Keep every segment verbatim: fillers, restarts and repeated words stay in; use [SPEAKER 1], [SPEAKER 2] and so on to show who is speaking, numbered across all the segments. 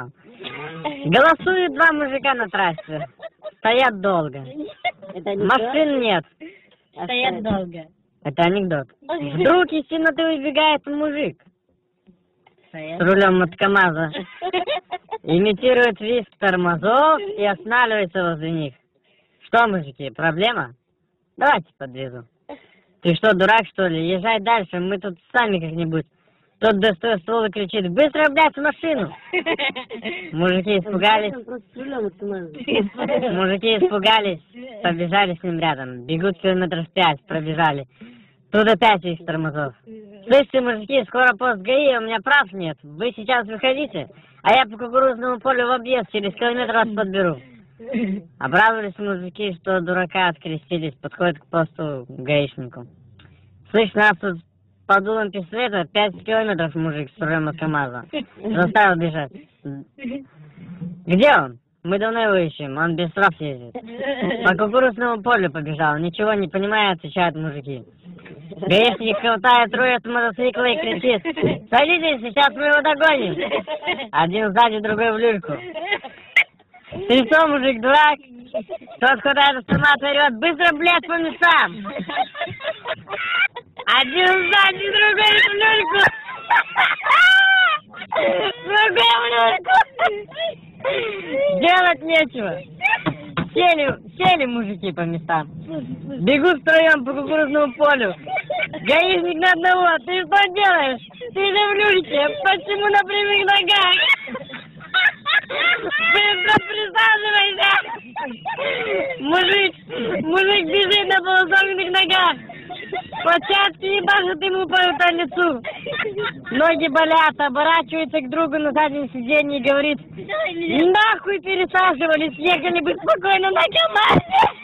[SPEAKER 1] Голосуют два мужика на трассе. Стоят долго. Машин нет.
[SPEAKER 2] Стоят долго.
[SPEAKER 1] Это анекдот. Вдруг из темноты выбегает мужик с рулем от КамАЗа, имитирует визг тормозов и останавливается возле них. Что, мужики, проблема? Давайте подвезу. Ты что, дурак, что ли? Езжай дальше, мы тут сами как-нибудь. Тот достает ствол и кричит: быстро, блядь, в машину! Мужики испугались. Мужики испугались, побежали с ним рядом. Бегут километров пять, пробежали. Тут опять их тормозов. Слышите, мужики, скоро пост ГАИ, у меня прав нет. Вы сейчас выходите, а я по кукурузному полю в объезд через километр вас подберу. Обрадовались мужики, что дурака открестились, подходят к посту гаишнику. Слышь, нас тут под дулом пистолета пять километров мужик с рулем от КамАЗа. Заставил бежать. Где он? Мы давно его ищем, он без прав ездит. По кукурузному полю побежал, ничего не понимая, отвечают мужики. Гаишник хватает руль от мотоцикла и кричит: садитесь, сейчас мы его догоним. Один сзади, другой в люльку. Ты что, мужик, дурак? Тот хватает автомат и орёт: быстро, блядь, по местам. Один сзади, другой в люльку. Другой в люльку. Делать нечего. Сели, сели мужики по местам. Бегут втроем по кукурузному полю. Гаишник на одного: ты что делаешь? Ты же в люльке, почему на прямых ногах? Быстро присаживайся! Мужик, мужик бежит на полусогнутых ногах. Початки ебашут ему по лицу. Ноги болят, оборачивается к другу на заднем сиденье и говорит: нахуй пересаживались, ехали бы спокойно на КамАЗе.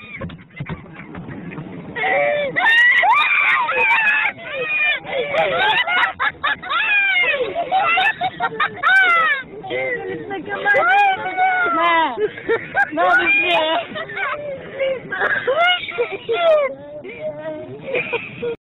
[SPEAKER 1] На, на быстрее.